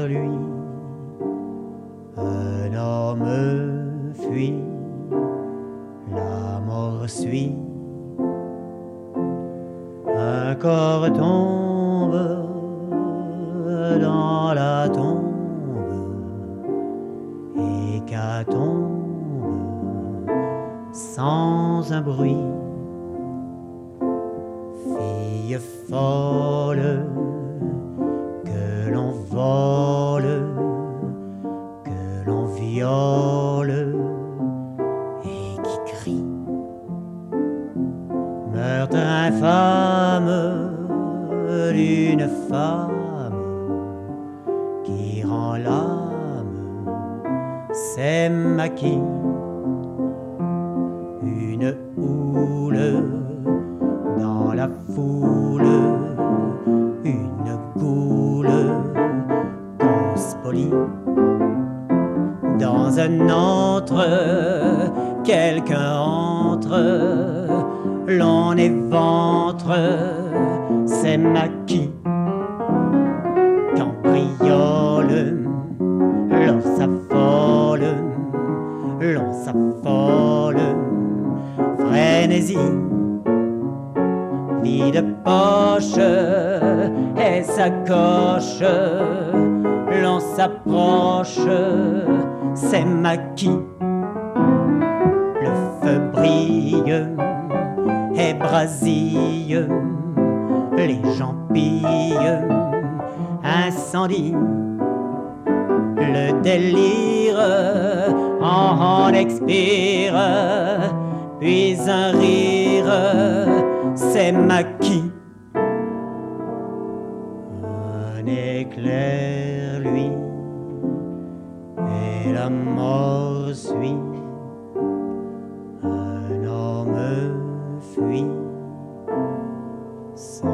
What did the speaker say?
derrière lui. Un homme fuit, la mort suit. Un corps tombe dans la tombe, hécatombe sans un bruit. Fille folle que l'on vole, que l'on viole et qui crie. Meurtre infâme d'une femme qui rend l'âme ses maquis. Une houle dans la foule, une goule qu'on spolie. Dans un antre, quelqu'un entre, l'on éventre ses maquis. Cambriole, l'on s'affole, l'on s'affole. Frénésie, vide poche et sacoche, l'on s'approche, c'est maquis. Le feu brille et brasille, les gens pillent, incendie. Le délire en expire, puis un rire, c'est maquis. Un éclair, lui, et la mort suit. Un homme fuit sans